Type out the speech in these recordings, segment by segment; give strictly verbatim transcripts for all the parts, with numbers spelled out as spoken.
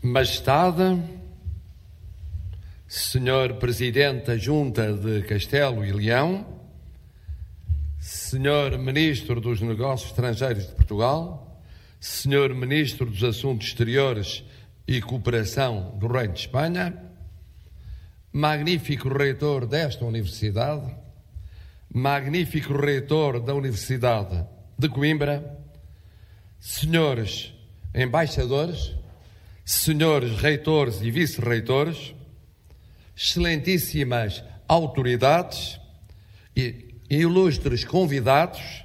Majestade, Senhor Presidente da Junta de Castelo e Leão, Senhor Ministro dos Negócios Estrangeiros de Portugal, Senhor Ministro dos Assuntos Exteriores e Cooperação do Reino de Espanha, magnífico reitor desta universidade, magnífico reitor da Universidade de Coimbra, senhores embaixadores, senhores reitores e vice-reitores, excelentíssimas autoridades e ilustres convidados,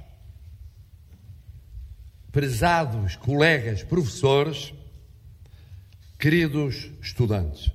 prezados colegas professores, queridos estudantes.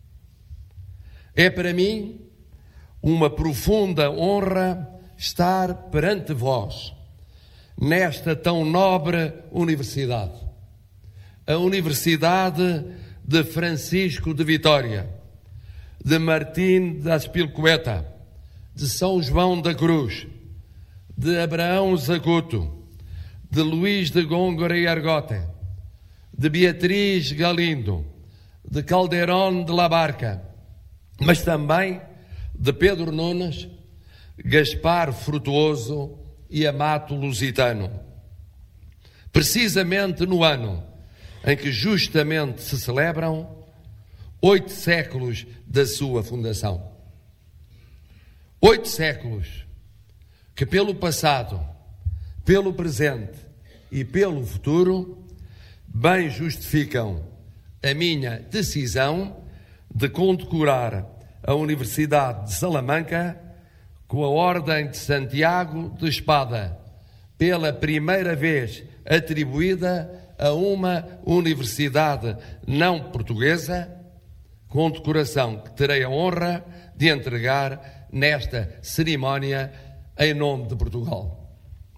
É para mim uma profunda honra estar perante vós, nesta tão nobre universidade, a Universidade de Francisco de Vitória, de Martim da Spilcueta, de São João da Cruz, de Abraão Zacuto, de Luís de Góngora e Argote, de Beatriz Galindo, de Calderón de la Barca, mas também de Pedro Nunes, Gaspar Frutuoso e Amato Lusitano. Precisamente no ano em que justamente se celebram oito séculos da sua fundação. Oito séculos que pelo passado, pelo presente e pelo futuro bem justificam a minha decisão de condecorar a Universidade de Salamanca com a Ordem de Santiago de Espada, pela primeira vez atribuída a uma universidade não portuguesa, condecoração que terei a honra de entregar nesta cerimónia em nome de Portugal.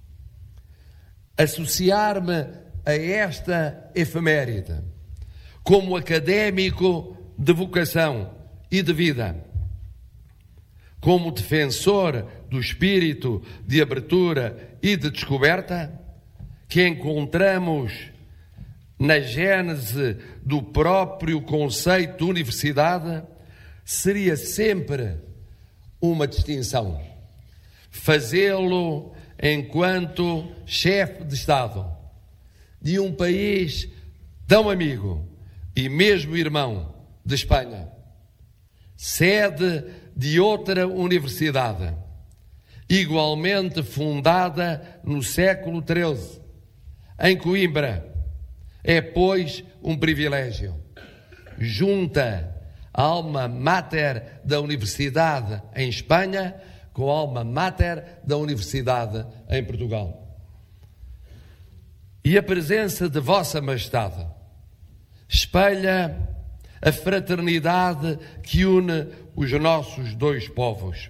Associar-me a esta efeméride como académico de vocação e de vida, como defensor do espírito de abertura e de descoberta que encontramos na gênese do próprio conceito de universidade, seria sempre uma distinção. Fazê-lo enquanto chefe de Estado de um país tão amigo e mesmo irmão de Espanha, sede de outra universidade, igualmente fundada no século treze, em Coimbra, é, pois, um privilégio. Junta a alma mater da Universidade em Espanha com a alma mater da Universidade em Portugal. E a presença de Vossa Majestade espelha a fraternidade que une os nossos dois povos.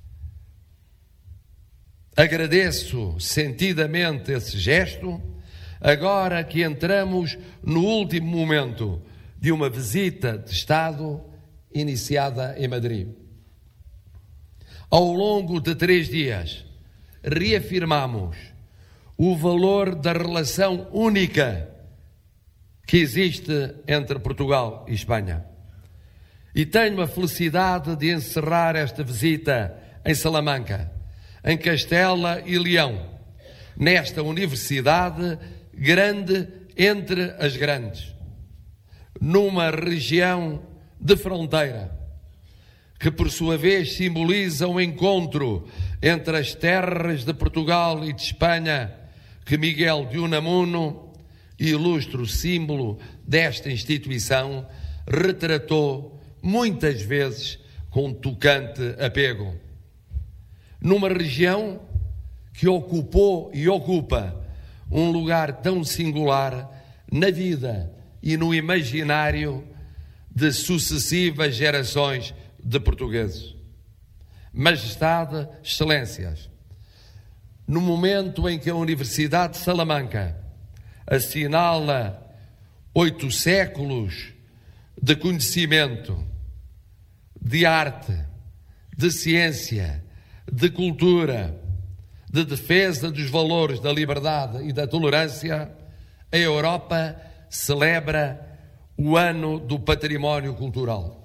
Agradeço sentidamente esse gesto, agora que entramos no último momento de uma visita de Estado iniciada em Madrid. Ao longo de três dias, reafirmamos o valor da relação única que existe entre Portugal e Espanha. E tenho a felicidade de encerrar esta visita em Salamanca, em Castela e Leão, nesta universidade grande entre as grandes, numa região de fronteira, que por sua vez simboliza o encontro entre as terras de Portugal e de Espanha, que Miguel de Unamuno, ilustre símbolo desta instituição, retratou muitas vezes com tocante apego. Numa região que ocupou e ocupa um lugar tão singular na vida e no imaginário de sucessivas gerações de portugueses. Majestade, Excelências, no momento em que a Universidade de Salamanca assinala oito séculos de conhecimento, de arte, de ciência, de cultura, de defesa dos valores da liberdade e da tolerância, a Europa celebra o ano do património cultural.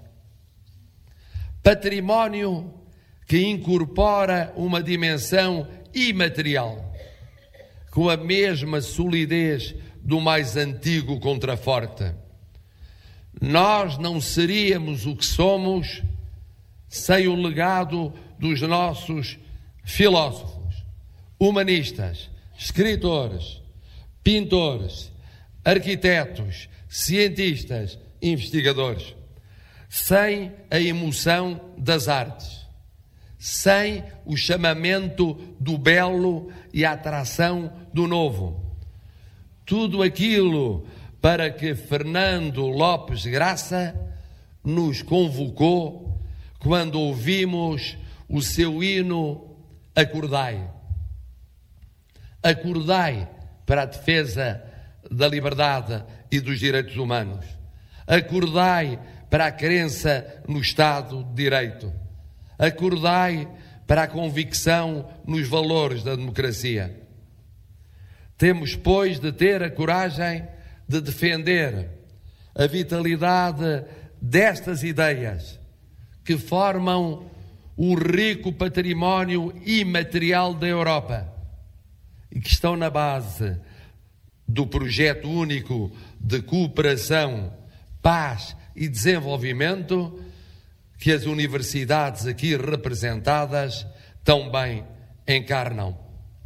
Património que incorpora uma dimensão imaterial, com a mesma solidez do mais antigo contraforte. Nós não seríamos o que somos sem o legado dos nossos filósofos, humanistas, escritores, pintores, arquitetos, cientistas, investigadores. Sem a emoção das artes, sem o chamamento do belo e a atração do novo. Tudo aquilo para que Fernando Lopes Graça nos convocou quando ouvimos o seu hino Acordai. Acordai para a defesa da liberdade e dos direitos humanos. Acordai para a crença no Estado de Direito. Acordai para a convicção nos valores da democracia. Temos, pois, de ter a coragem de defender a vitalidade destas ideias que formam o rico património imaterial da Europa e que estão na base do projeto único de cooperação, paz e desenvolvimento que as universidades aqui representadas tão bem encarnam.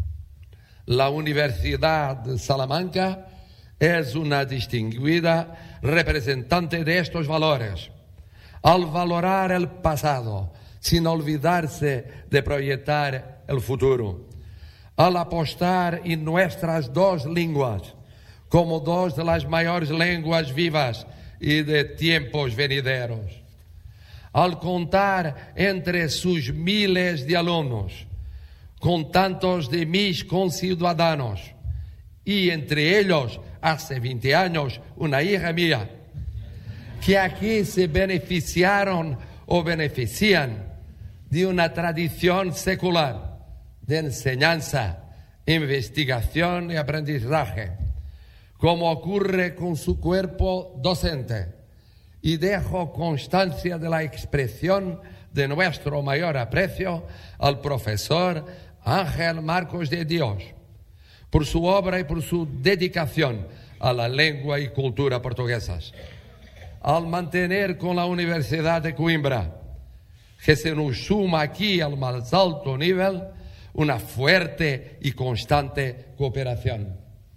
La Universidad de Salamanca es una distinguida representante de estos valores. Al valorar el pasado, sin olvidarse de proyectar el futuro. Al apostar en nuestras dos lenguas, como dos de las mayores lenguas vivas y de tiempos venideros. Al contar entre sus miles de alumnos, con tantos de mis conciudadanos, y entre ellos, hace veinte años, una hija mía, que aquí se beneficiaron o benefician de una tradición secular de enseñanza, investigación y aprendizaje, como ocurre con su cuerpo docente, y dejo constancia de la expresión de nuestro mayor aprecio al profesor Ángel Marcos de Dios, por su obra y por su dedicación a la lengua y cultura portuguesas. Al mantener con la Universidad de Coimbra, que se nos suma aquí al más alto nivel, una fuerte y constante cooperación.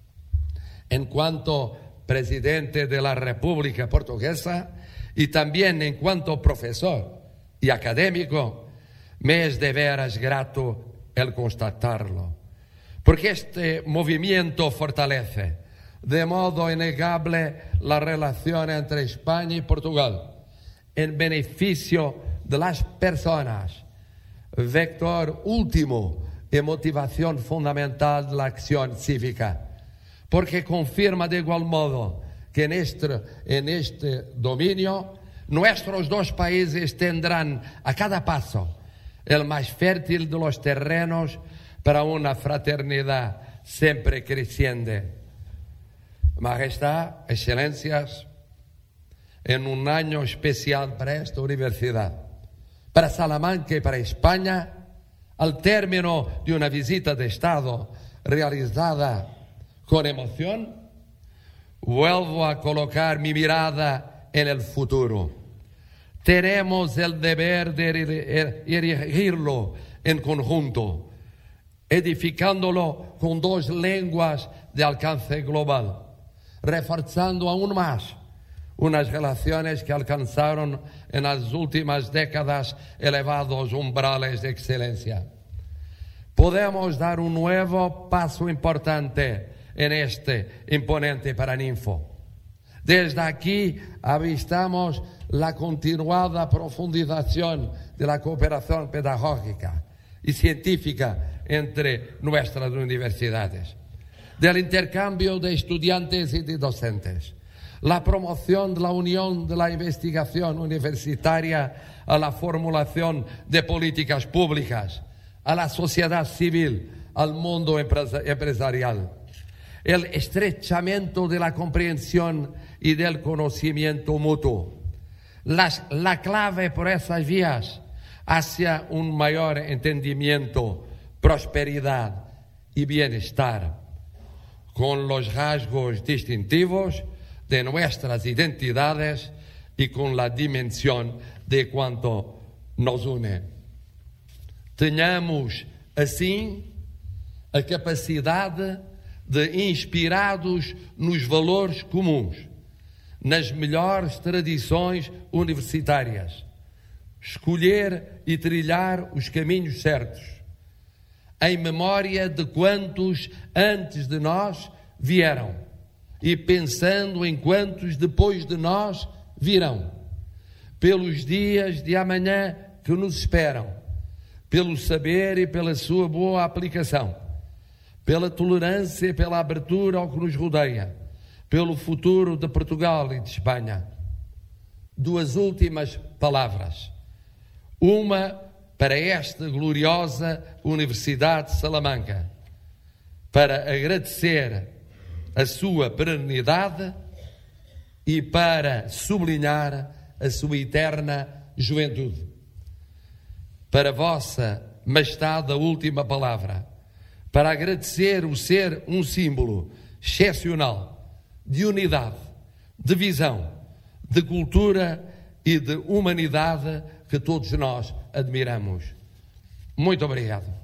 En cuanto presidente de la República Portuguesa y también en cuanto profesor y académico, me es de veras grato el constatarlo, porque este movimiento fortalece de modo innegable la relación entre España y Portugal en beneficio de las personas, vector último y motivación fundamental de la acción cívica, porque confirma de igual modo que en este, en este dominio nuestros dos países tendrán a cada paso el más fértil de los terrenos para una fraternidad siempre creciente. Majestad, excelencias, en un año especial para esta universidad, para Salamanca y para España, al término de una visita de Estado realizada con emoción, vuelvo a colocar mi mirada en el futuro. Tenemos el deber de erigirlo en conjunto, edificándolo con dos lenguas de alcance global, reforzando aún más unas relaciones que alcanzaron en las últimas décadas elevados umbrales de excelencia. Podemos dar un nuevo paso importante en este imponente Paraninfo. Desde aquí avistamos la continuada profundización de la cooperación pedagógica y científica entre nuestras universidades, del intercambio de estudiantes y de docentes, la promoción de la unión de la investigación universitaria a la formulación de políticas públicas, a la sociedad civil, al mundo empresarial, el estrechamiento de la comprensión y del conocimiento mutuo. La, la clave por esas vías hacia un mayor entendimiento, prosperidad y bienestar, con los rasgos distintivos de nuestras identidades y con la dimensión de cuanto nos une. Tenhamos, assim, a capacidade de, inspirados nos valores comuns, nas melhores tradições universitárias, escolher e trilhar os caminhos certos, em memória de quantos antes de nós vieram e pensando em quantos depois de nós virão, pelos dias de amanhã que nos esperam, pelo saber e pela sua boa aplicação, pela tolerância e pela abertura ao que nos rodeia, pelo futuro de Portugal e de Espanha. Duas últimas palavras. Uma para esta gloriosa Universidade de Salamanca, para agradecer a sua perenidade e para sublinhar a sua eterna juventude. Para vossa majestade a última palavra, para agradecer o ser um símbolo excepcional de unidade, de visão, de cultura e de humanidade que todos nós admiramos. Muito obrigado.